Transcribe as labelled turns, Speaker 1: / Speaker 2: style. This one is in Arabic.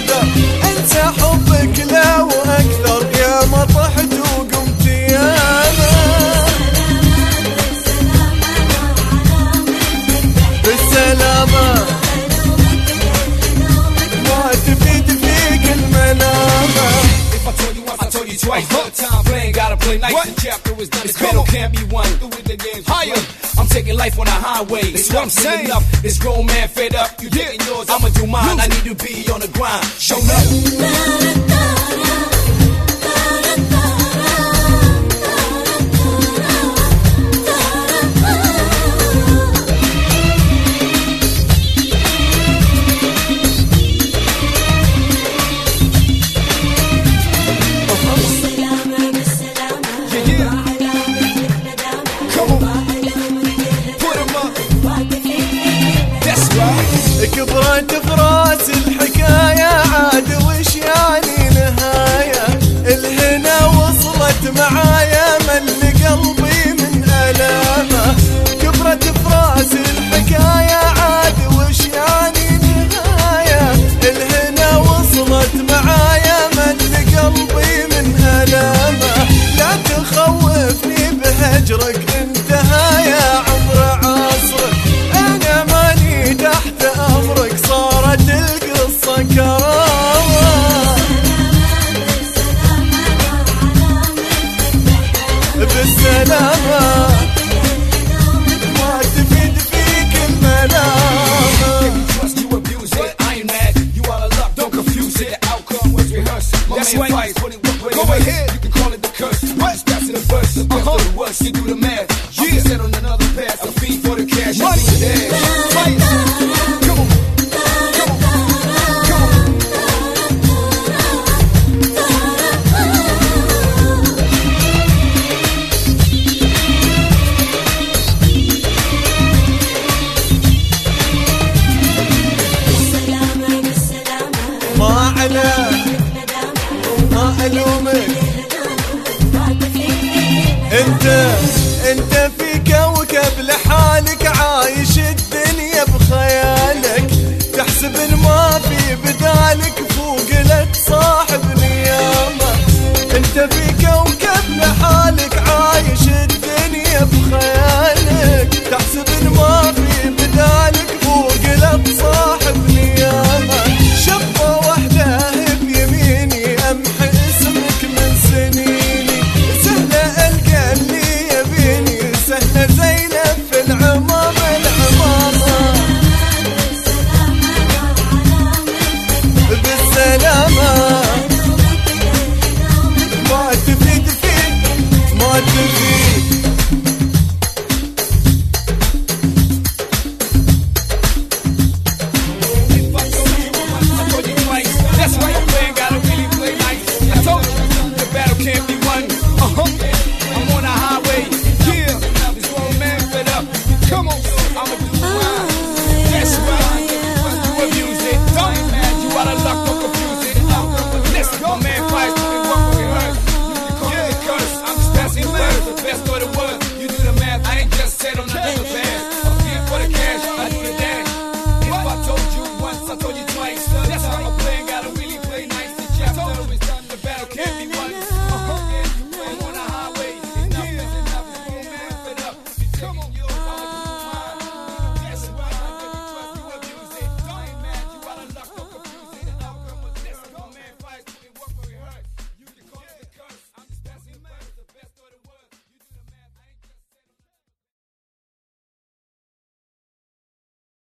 Speaker 1: تقدر انسى حبك لو اكثر، يا ما طحت وقمت ياما. بالسلامة ما تفيد فيك الملامة.
Speaker 2: Twice, third time playing, gotta play nice. What? The chapter is done, this battle can't be won. Through the games higher, I'm taking life on a highway. That's what I'm saying. Enough. This grown man fed up. You getting yours, I'ma do mine. I need to be on the grind. Show up.
Speaker 1: كبرت براس الحكاية عاد وش يعني نهاية، الهنا وصلت معايا مل قلبي من ألامه. كبرت براس الحكاية عاد وش يعني نهاية، الهنا وصلت معايا مل قلبي من ألامه. لا تخوفني بهجرك انتهى يا عمر عصرك، أنا ماني تحت أمرك صارت القصة كرامة. بالسلامة ما تفيد فيك الملامة.
Speaker 2: That's right. Go ahead. You can call it the curse. What? That's in the verse. The worst. You do the math. Yeah. Set on another path. I'm feed for the cash. Money. Right. Come on. Come on. Come on.
Speaker 1: ما على ما ألومك، انت في كوكب لحالك عايش الدنيا بخيالك، تحسب ان ما في بدالك